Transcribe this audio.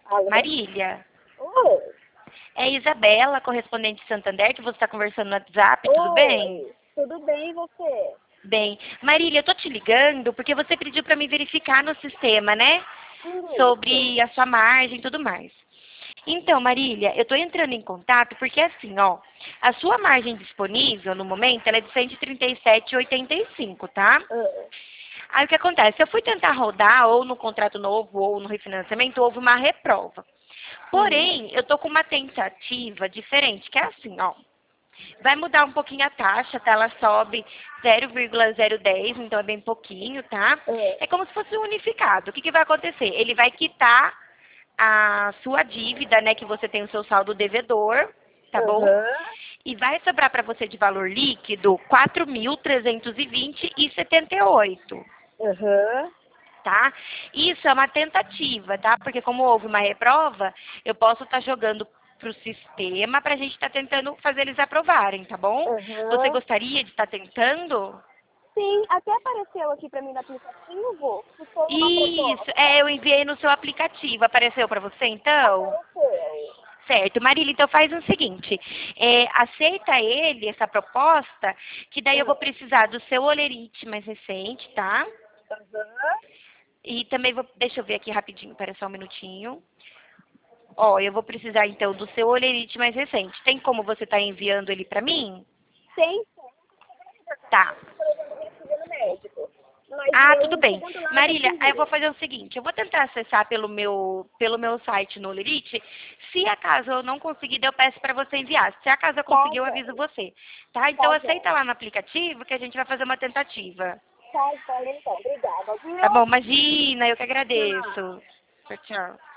Alô? Marília, Oi. é Isabela, correspondente de Santander, que você está conversando no WhatsApp, tudo bem? Oi. Tudo bem e você? Bem, Marília, eu tô te ligando porque você pediu para me verificar no sistema, né? Isso. Sobre a sua margem e tudo mais. Então, Marília, eu tô entrando em contato porque assim, ó, a sua margem disponível no momento, ela é de 137,85, tá? Ah, Aí o que acontece? Eu fui tentar rodar ou no contrato novo ou no refinanciamento, houve uma reprova. sim. Porém, eu tô com uma tentativa diferente, que é assim, ó. Vai mudar um pouquinho a taxa, tá? Ela sobe 0,010, então é bem pouquinho, tá? Ah, É como se fosse um unificado. O que que vai acontecer? Ele vai quitar a sua dívida, né, que você tem o seu saldo devedor, tá bom? aham. E vai sobrar para você de valor líquido 4.320,78, Aham. tá? Isso é uma tentativa, tá? Porque como houve uma reprova, eu posso estar jogando para o sistema para a gente estar tentando fazer eles aprovarem, tá bom? Você Aham. gostaria de estar tentando? Sim, até apareceu aqui pra mim no aplicativo que foi uma Isso, proposta. eu enviei no seu aplicativo. Apareceu para você então? Apareceu. Certo, Marília, então faz o seguinte, aceita ele, essa proposta, que daí eu vou Ah, precisar do seu olerite mais recente, tá? aham. E também vou, deixa eu ver aqui rapidinho, espera só um minutinho. Ó, eu vou precisar então do seu olerite mais recente. Tem como você tá enviando ele pra mim? Tem Tá. minha filha no médico. Mas Ah, tudo eu, bem. chegando lá, eu já te Marília, aí eu vou envio. fazer o seguinte, eu vou tentar acessar pelo meu site no Olerite. Se acaso eu não conseguir, daí eu peço para você enviar. Se acaso eu Tá, conseguir, eu aviso Zé. você. Tá? Então Tá, aceita Zé. lá no aplicativo que a gente vai fazer uma tentativa. Tá, então. Obrigada, Tá bom? viu? Imagina, eu que Tchau. agradeço. Tchau, tchau.